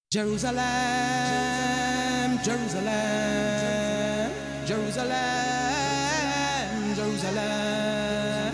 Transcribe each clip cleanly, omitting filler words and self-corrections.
Jerusalem, Jerusalem, Jerusalem, Jerusalem.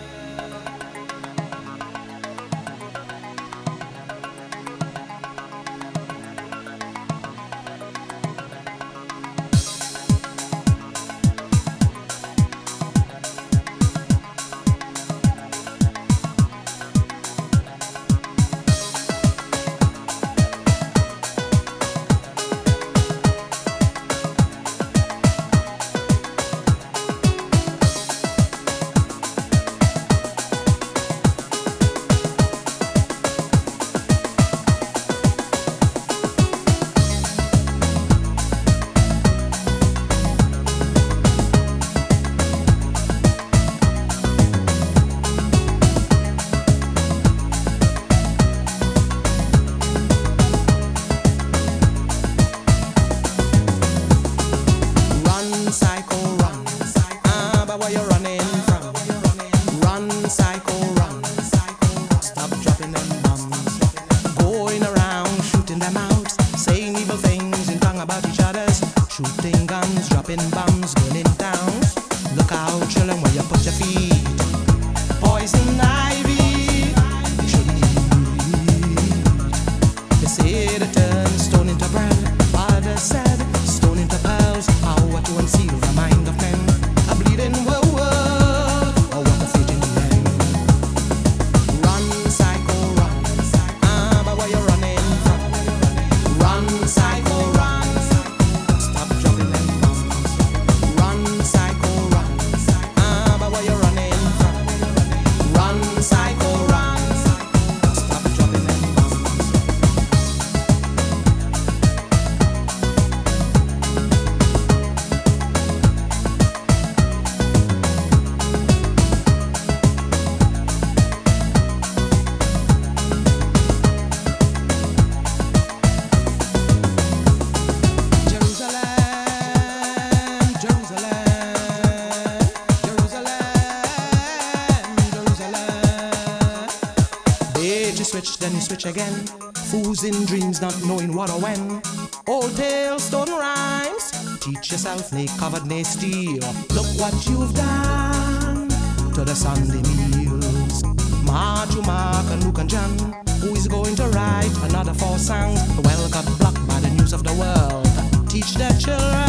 Where you're running from? Run, psycho, run. Stop dropping them bombs. Going around shooting them out, saying evil things in tongue about each other's. Shooting guns, dropping bombs, burning towns. Look out, children, where you put your feet. Poison ivy, you shouldn't eat. They say to turn stone into bread. Others said stone into pearls. Power to unseal the mind of men. A bleeding world, or what a fate in the end. Run, psycho, run. But where you're running from? Run, psycho, run. Stop dropping them bombs. Run, psycho, run. But where you're running from? Run, psycho, run. Stop dropping them bombs. You switch, then you switch again. Fools in dreams, not knowing what or when. Old tales, stone rhymes. Teach yourself, nay covered, nay steal. Look what you've done to the Sunday meals. Mark, and Luke and John. Who is going to write another 4 songs? Well got blocked by the news of the world. Teach their children